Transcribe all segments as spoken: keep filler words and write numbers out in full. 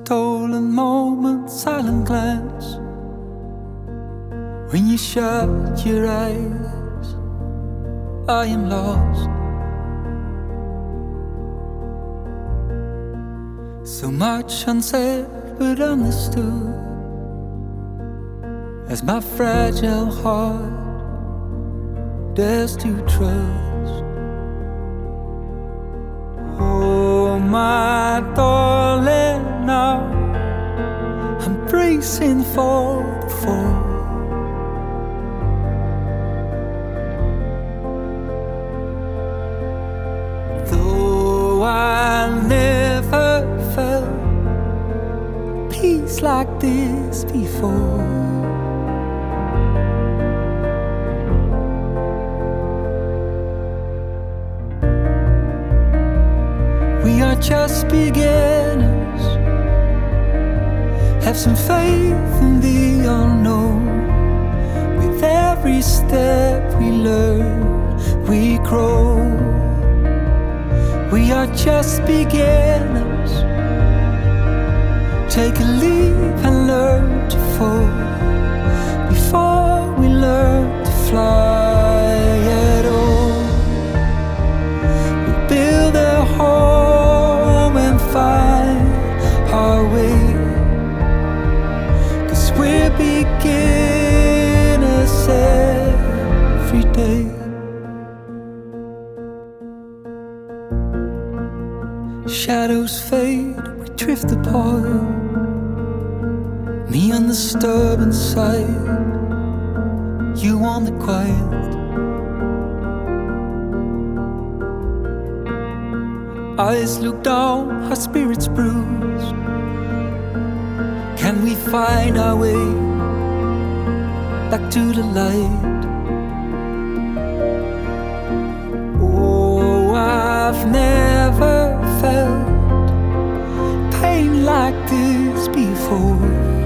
stolen moment, silent glance. When you shut your eyes, I am lost. So much unsaid but understood, as my fragile heart dares to trust. Oh, my darling, now I'm bracing for the fall. Though I never felt peace like this before, we are just beginners. Have some faith in the unknown. With every step we learn, we grow. We are just beginners. Take a leap and learn to fall before we learn to fly at all. We build a home and find our way, 'cause we're beginners every day. Shadows fade, we drift apart. Me on the stubborn side, you on the quiet. Eyes look down, our spirits bruised. Can we find our way back to the light? Oh, I've never felt pain like this before.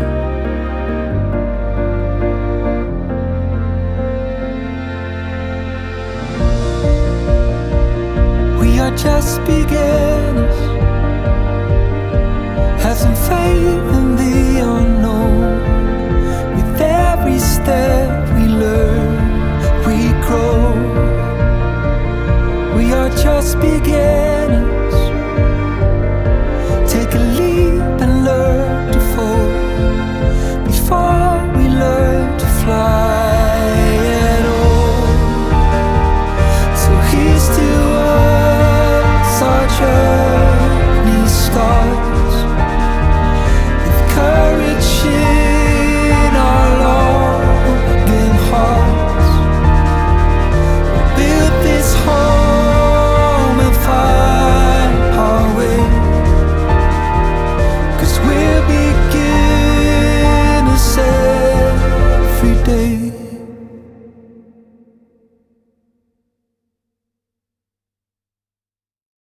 We are just beginners. Have some faith in the unknown. With every step we learn, we grow. We are just beginners.